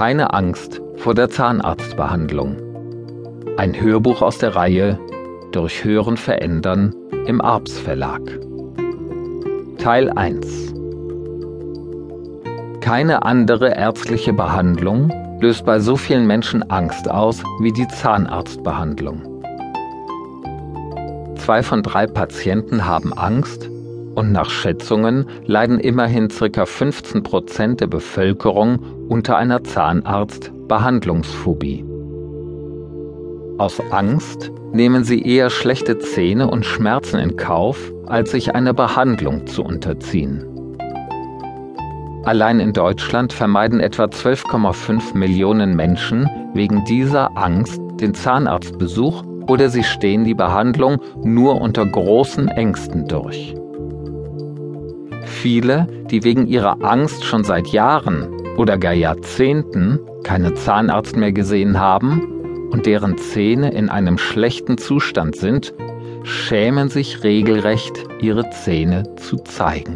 Keine Angst vor der Zahnarztbehandlung. Ein Hörbuch aus der Reihe Durch Hören verändern im Arps Verlag. Teil 1. Keine andere ärztliche Behandlung löst bei so vielen Menschen Angst aus wie die Zahnarztbehandlung. 2 von 3 Patienten haben Angst und nach Schätzungen leiden immerhin ca. 15% der Bevölkerung unter einer Zahnarztbehandlungsphobie. Aus Angst nehmen sie eher schlechte Zähne und Schmerzen in Kauf, als sich einer Behandlung zu unterziehen. Allein in Deutschland vermeiden etwa 12,5 Millionen Menschen wegen dieser Angst den Zahnarztbesuch oder sie stehen die Behandlung nur unter großen Ängsten durch. Viele, die wegen ihrer Angst schon seit Jahren oder gar Jahrzehnten keinen Zahnarzt mehr gesehen haben und deren Zähne in einem schlechten Zustand sind, schämen sich regelrecht, ihre Zähne zu zeigen.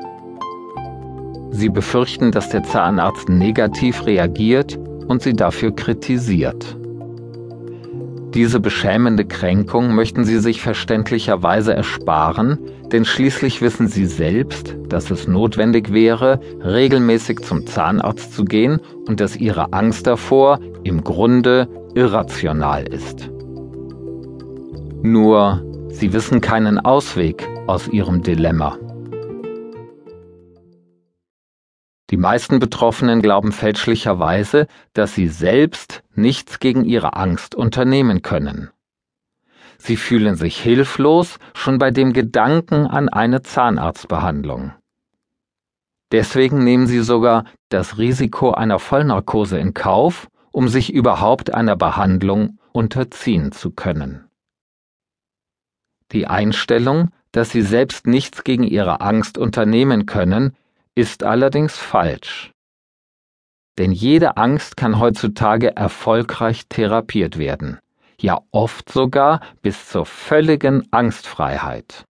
Sie befürchten, dass der Zahnarzt negativ reagiert und sie dafür kritisiert. Diese beschämende Kränkung möchten sie sich verständlicherweise ersparen, denn schließlich wissen sie selbst, dass es notwendig wäre, regelmäßig zum Zahnarzt zu gehen und dass ihre Angst davor im Grunde irrational ist. Nur, sie wissen keinen Ausweg aus ihrem Dilemma. Die meisten Betroffenen glauben fälschlicherweise, dass sie selbst nichts gegen ihre Angst unternehmen können. Sie fühlen sich hilflos schon bei dem Gedanken an eine Zahnarztbehandlung. Deswegen nehmen sie sogar das Risiko einer Vollnarkose in Kauf, um sich überhaupt einer Behandlung unterziehen zu können. Die Einstellung, dass sie selbst nichts gegen ihre Angst unternehmen können, ist allerdings falsch. Denn jede Angst kann heutzutage erfolgreich therapiert werden, ja oft sogar bis zur völligen Angstfreiheit.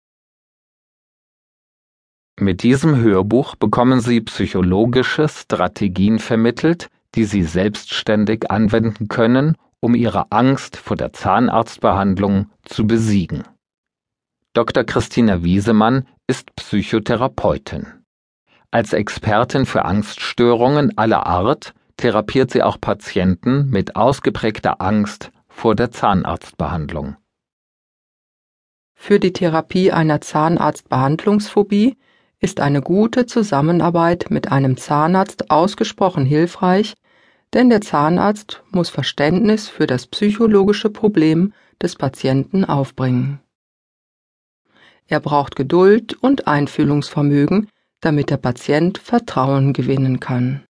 Mit diesem Hörbuch bekommen Sie psychologische Strategien vermittelt, die Sie selbstständig anwenden können, um Ihre Angst vor der Zahnarztbehandlung zu besiegen. Dr. Christina Wiesemann ist Psychotherapeutin. Als Expertin für Angststörungen aller Art therapiert sie auch Patienten mit ausgeprägter Angst vor der Zahnarztbehandlung. Für die Therapie einer Zahnarztbehandlungsphobie ist eine gute Zusammenarbeit mit einem Zahnarzt ausgesprochen hilfreich, denn der Zahnarzt muss Verständnis für das psychologische Problem des Patienten aufbringen. Er braucht Geduld und Einfühlungsvermögen, damit der Patient Vertrauen gewinnen kann.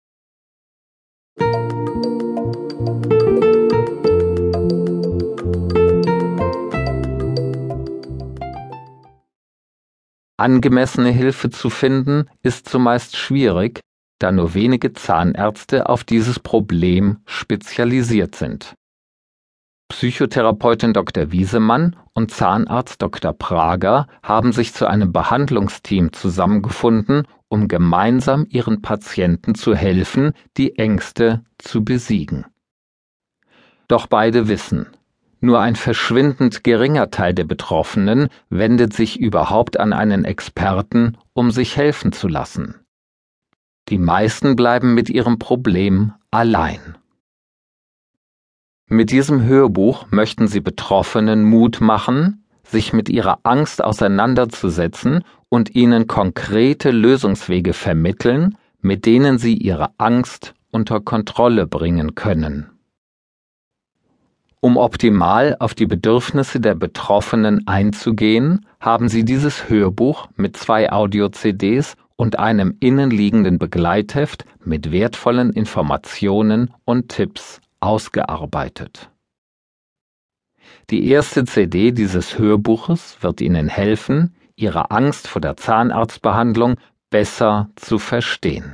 Angemessene Hilfe zu finden, ist zumeist schwierig, da nur wenige Zahnärzte auf dieses Problem spezialisiert sind. Psychotherapeutin Dr. Wiesemann und Zahnarzt Dr. Prager haben sich zu einem Behandlungsteam zusammengefunden, um gemeinsam ihren Patienten zu helfen, die Ängste zu besiegen. Doch beide wissen, nur ein verschwindend geringer Teil der Betroffenen wendet sich überhaupt an einen Experten, um sich helfen zu lassen. Die meisten bleiben mit ihrem Problem allein. Mit diesem Hörbuch möchten Sie Betroffenen Mut machen, sich mit ihrer Angst auseinanderzusetzen und ihnen konkrete Lösungswege vermitteln, mit denen sie ihre Angst unter Kontrolle bringen können. Um optimal auf die Bedürfnisse der Betroffenen einzugehen, haben Sie dieses Hörbuch mit 2 Audio-CDs und einem innenliegenden Begleitheft mit wertvollen Informationen und Tipps ausgearbeitet. Die erste CD dieses Hörbuches wird Ihnen helfen, Ihre Angst vor der Zahnarztbehandlung besser zu verstehen.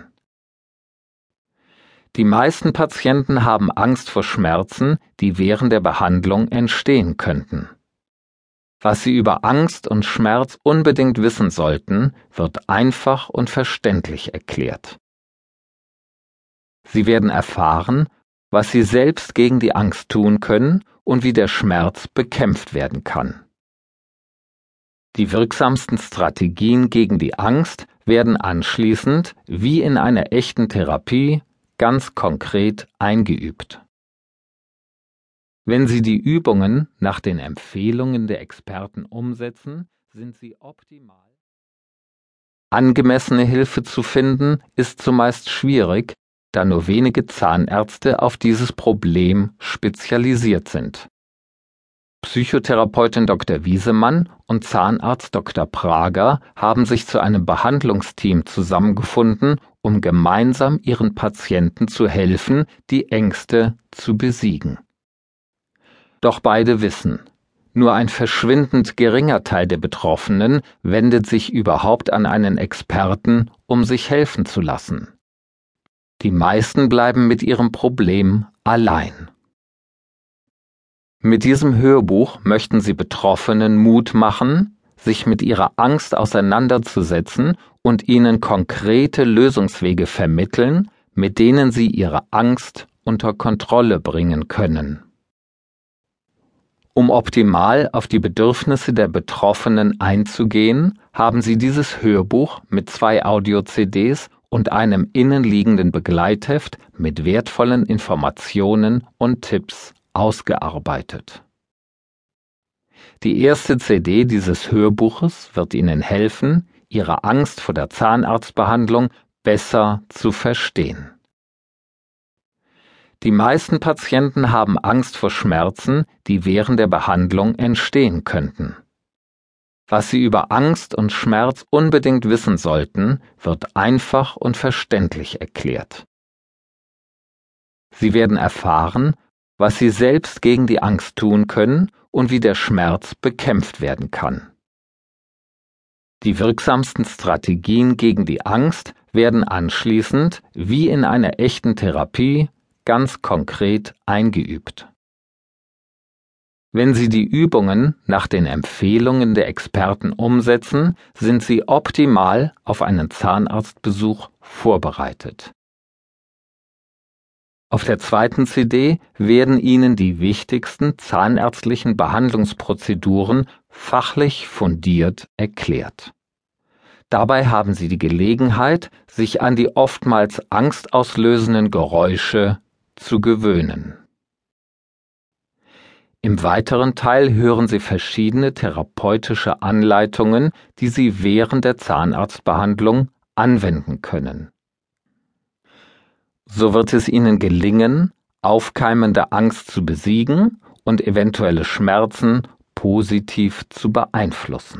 Die meisten Patienten haben Angst vor Schmerzen, die während der Behandlung entstehen könnten. Was Sie über Angst und Schmerz unbedingt wissen sollten, wird einfach und verständlich erklärt. Sie werden erfahren, was Sie selbst gegen die Angst tun können und wie der Schmerz bekämpft werden kann. Die wirksamsten Strategien gegen die Angst werden anschließend, wie in einer echten Therapie, ganz konkret eingeübt. Wenn Sie die Übungen nach den Empfehlungen der Experten umsetzen, sind sie optimal. Angemessene Hilfe zu finden, ist zumeist schwierig, da nur wenige Zahnärzte auf dieses Problem spezialisiert sind. Psychotherapeutin Dr. Wiesemann und Zahnarzt Dr. Prager haben sich zu einem Behandlungsteam zusammengefunden, um gemeinsam ihren Patienten zu helfen, die Ängste zu besiegen. Doch beide wissen, nur ein verschwindend geringer Teil der Betroffenen wendet sich überhaupt an einen Experten, um sich helfen zu lassen. Die meisten bleiben mit ihrem Problem allein. Mit diesem Hörbuch möchten Sie Betroffenen Mut machen, sich mit ihrer Angst auseinanderzusetzen und ihnen konkrete Lösungswege vermitteln, mit denen sie ihre Angst unter Kontrolle bringen können. Um optimal auf die Bedürfnisse der Betroffenen einzugehen, haben Sie dieses Hörbuch mit 2 Audio-CDs und einem innenliegenden Begleitheft mit wertvollen Informationen und Tipps ausgearbeitet. Die erste CD dieses Hörbuches wird Ihnen helfen, Ihre Angst vor der Zahnarztbehandlung besser zu verstehen. Die meisten Patienten haben Angst vor Schmerzen, die während der Behandlung entstehen könnten. Was Sie über Angst und Schmerz unbedingt wissen sollten, wird einfach und verständlich erklärt. Sie werden erfahren, was Sie selbst gegen die Angst tun können und wie der Schmerz bekämpft werden kann. Die wirksamsten Strategien gegen die Angst werden anschließend, wie in einer echten Therapie, ganz konkret eingeübt. Wenn Sie die Übungen nach den Empfehlungen der Experten umsetzen, sind Sie optimal auf einen Zahnarztbesuch vorbereitet. Auf der zweiten CD werden Ihnen die wichtigsten zahnärztlichen Behandlungsprozeduren fachlich fundiert erklärt. Dabei haben Sie die Gelegenheit, sich an die oftmals angstauslösenden Geräusche zu gewöhnen. Im weiteren Teil hören Sie verschiedene therapeutische Anleitungen, die Sie während der Zahnarztbehandlung anwenden können. So wird es Ihnen gelingen, aufkeimende Angst zu besiegen und eventuelle Schmerzen positiv zu beeinflussen.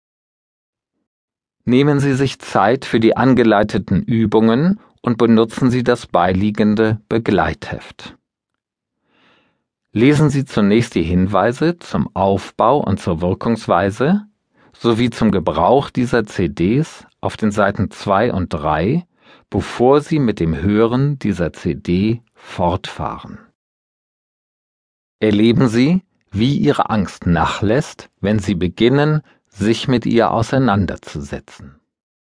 Nehmen Sie sich Zeit für die angeleiteten Übungen und benutzen Sie das beiliegende Begleitheft. Lesen Sie zunächst die Hinweise zum Aufbau und zur Wirkungsweise sowie zum Gebrauch dieser CDs auf den Seiten 2 und 3, bevor Sie mit dem Hören dieser CD fortfahren. Erleben Sie, wie Ihre Angst nachlässt, wenn Sie beginnen, sich mit ihr auseinanderzusetzen.